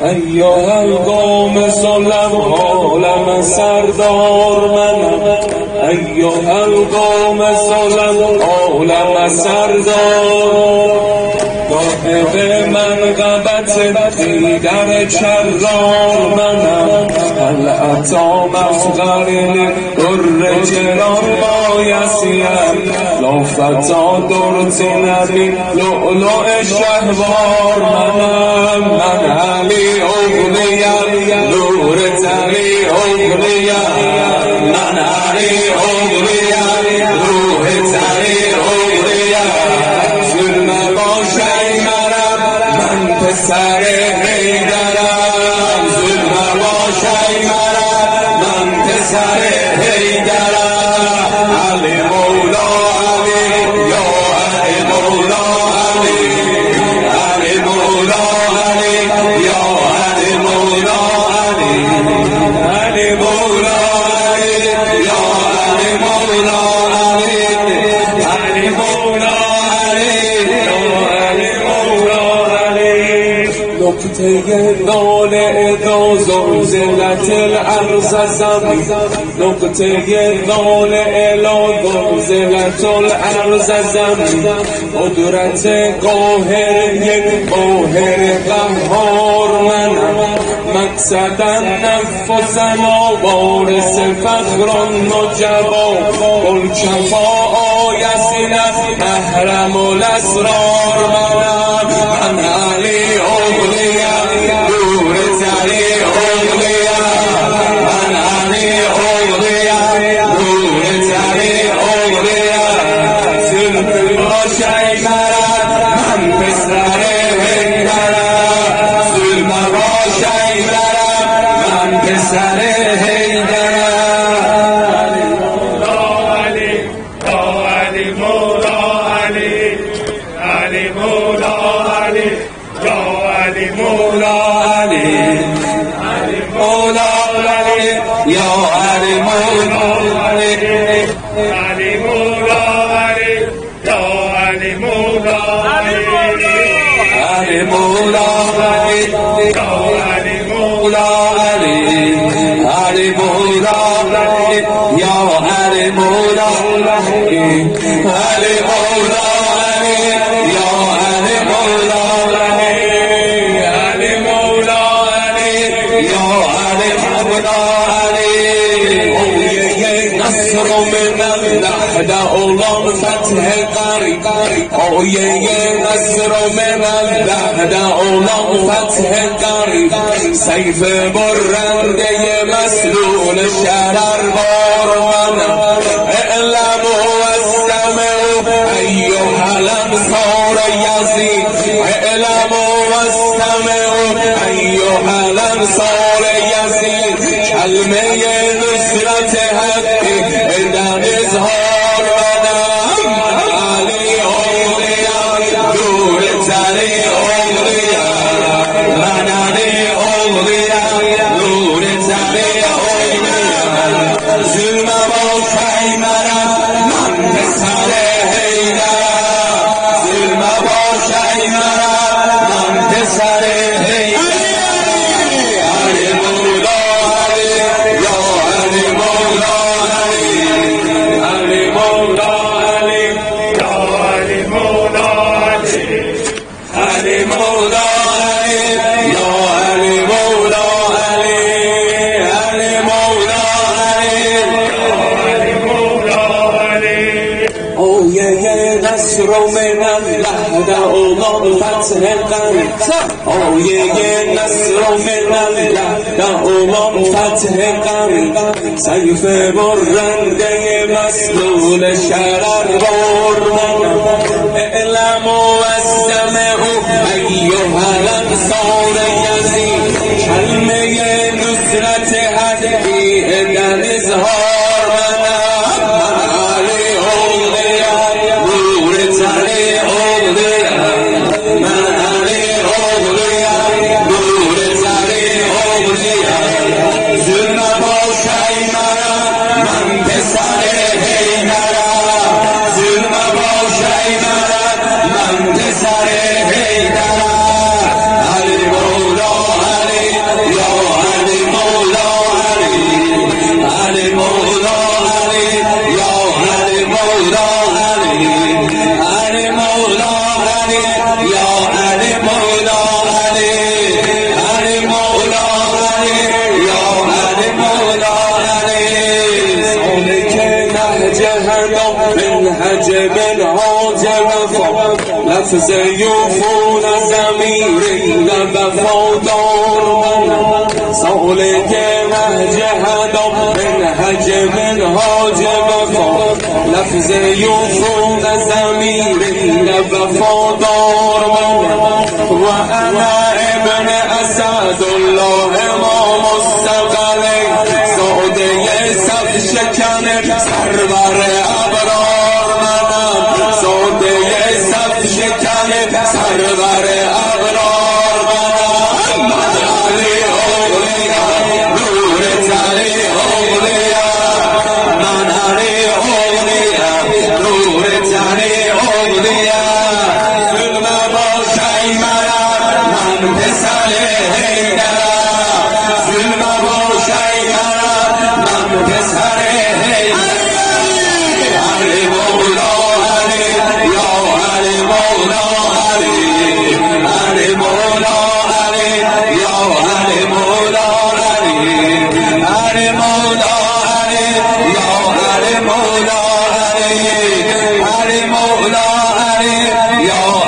ایها القوم سلم عالم سردار منم، ایها القوم سلم عالم سردار، صاحب منقبت دیگر کرار منم، هل اتی مفخر در چران بایسیم، لا فتا در نبی لؤلؤ شهوار منم، من علی اغنیم نور تلی اغنیم، من علی اغنیم روح تلی اغنیم، ظلم باشه مرم من پسر حیدرم، ظلم باشه مرم من پسر حیدرم، علی مولا علی یا علی مولا علی، علی مولا علی یا علی مولا علی، علی مولا علی یا علی مولا علی، علی مولا علی یا علی مولا علی. نقطه ناله دا زلزلت الارض زمین، نقطه ناله لا زلزلت الارض زمین، قدرت قاهر یک قاهر قهار منم، مقصدا نفسنا وارث فخر نجبا، الکفا آیسینت محرم الاسرار منم، من علی اغنیم نور تلی اغنیم، من علی اغنیم نور تلی اغنیم، ظلم باشه مرم من پسر حیدرم، ظلم باشه مرم من پسر حیدرم، علی مولا علی، علی مولا علی یا علی مولا علی، علی مولا علی یا علی مولا علی، علی مولا علی یا علی مولا علی، علی مولا علی یا علی مولا علی، علی مولا علی یا علی مولا علی، علی مولا علی یا علی مولا علی، علی مولا علی یا علی مولا علی. نصر من الله دعوان فتح قریب، آیه نصر من الله دعوان فتح قریب، سیف برنده مسلول شرر بار منم، اعلموا واستمعوا ایها الانصار یزید، اعلموا واستمعوا ایها الانصار یزید، کلمه نصرت حقی در اظهار منم، علی اغنیم نور تلی اغنیم، من علی اغنیم نور تلی اغنیم، ظلم باشه مرم من پسر حیدرم، ظلم باشه مرم من پسر حیدرم، علی مولا علی یا علی مولا علی، علی مولا علی یا علی مولا علی، علی مولا علی یا علی مولا علی، علی مولا علی یا علی مولا علی. آیه نصر من الله دعوان فتح قریب، آیه نصر من الله دعوان فتح قریب، سیف برنده مسلول شرر بار منم، اعلموا واستمعوا ایها الانصار یزید، کلمه نصرت حقی در اظهار منم، علی اغنیم نور تلی اغنیم، من علی اغنیم نور تلی اغنیم، ظلم باشه مرم من پسر حیدرم، ظلم باشه مرم من پسر حیدرم، علی مولا علی لفظ یوفون زمیر لب وفادار من سالک نهج هدام منهج منهاج وفا لفظ یوفون زمیر لب وفادار من و انا ابن اسد الله ما مستقلی ساده صف شکن سرور ابرار منم ساده صف شکن سرور ابرار منم من علی اولیاء نور تلی اولیاء من علی اولیاء نور تلی اولیاء ظلم باشی من پسر حیدرم ظلم باشی من پسر حیدرم علی مولا علی یا علی مولا علی علی مولا علی یا علی مولا علی علی مولا علی یا علی مولا علی علی مولا علی یا